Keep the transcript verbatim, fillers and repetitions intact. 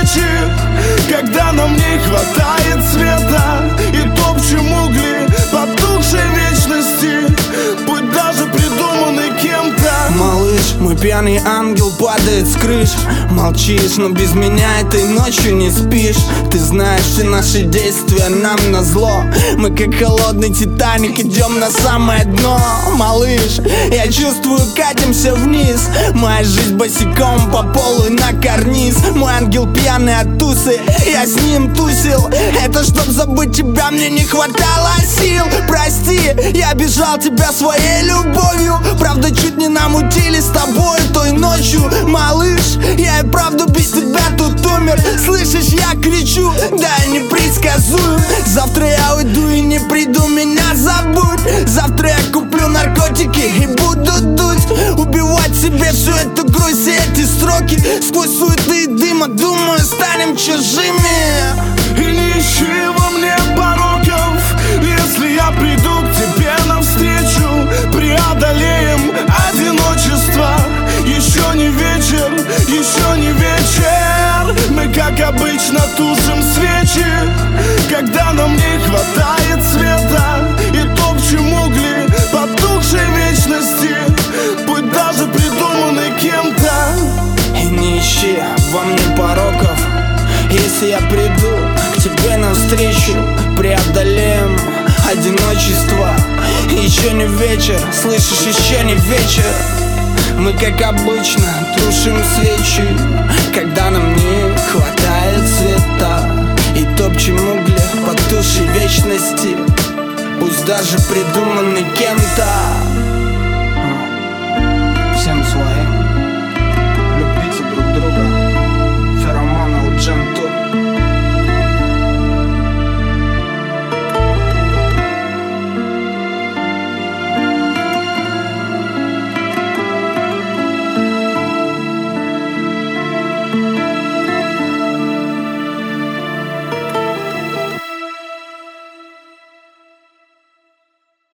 свечи, когда нам не хватает света, и топчем угли потухшей вечности, путь даже придуманный кем-то. Малыш, мой пьяный ангел падает с крыш. Молчишь, но без меня этой ночью не спишь. Ты знаешь, все наши действия нам назло. Мы как холодный Титаник идем на самое дно. Малыш, я чувствую, катимся вниз. Моя жизнь босиком по полу и на карниз. Мой ангел пьяный от тусы, я с ним тусил. Это чтоб забыть тебя, мне не хватало сил. Прости, я обижал тебя своей любовью. Правда, чуть не намутили с тобой той ночью. Малыш, я и правда без тебя тут умер. Слышишь, я кричу, да я непредсказуем. Завтра я уйду и не приду, меня забудь. Завтра я куплю наркотики и буду дуть, убивать себе всю эту грусть и эти строки. Сквозь суеты и дыма, думаю, станем чужими. И не ищи во мне пороков, если я приду к тебе навстречу. Преодолеем одиночество. Еще не вечер, еще не вечер. Мы, как обычно, тушим свечи, когда нам не хватает света, и топчем угли потухшей вечности, путь даже придуманный кем-то. И не ищи во мне пороков, если я приду к тебе навстречу. Преодолеем одиночество. Еще не вечер, слышишь, еще не вечер. Мы, как обычно, тушим свечи, когда нам не хватает света, и топчем угли потухшей вечности, пусть даже придуманный кем-то.